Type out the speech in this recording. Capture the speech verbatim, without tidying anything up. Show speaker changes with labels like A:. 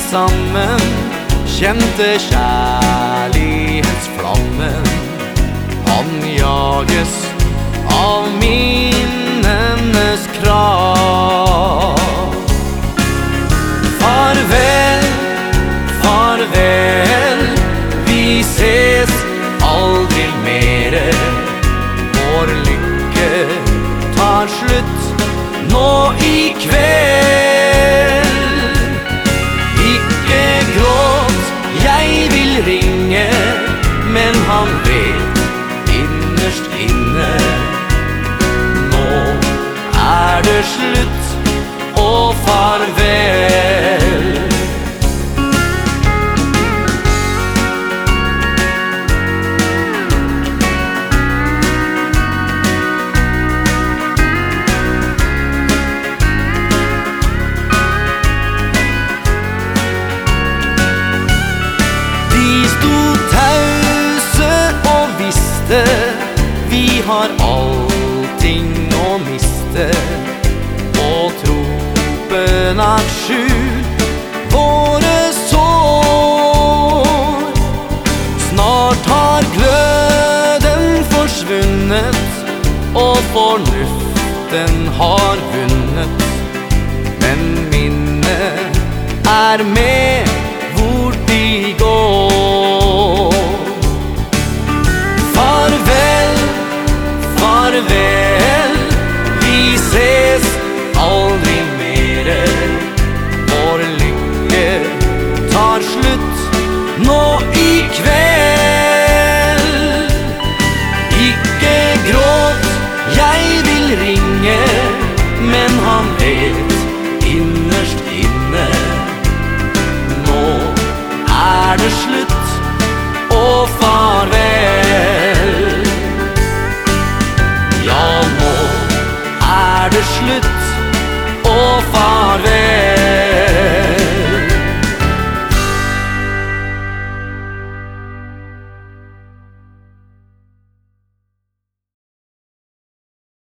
A: sammen kjente kjærlighetsflammen. Han jages av minnenes krav. Farvel, farvel, vi ses aldri mere. Vår lykke tar slutt nå i kveld. Ikke gråt, jeg vil ringe, men han vet innerst inne. Nå er det slutt og farvel. Vi har allting å miste, og tropen har skjult våre sår. Snart har gløden forsvunnet, og fornuften har vunnet. Men minnet er med hvor de går. Farvel, vi ses aldri mere. Vår lykke tar slutt nå i kveld. Ikke gråt, jeg vil ringe, men han vet innerst inne. Nå er det slutt og farvel. Ja, nå er det slutt og farvel.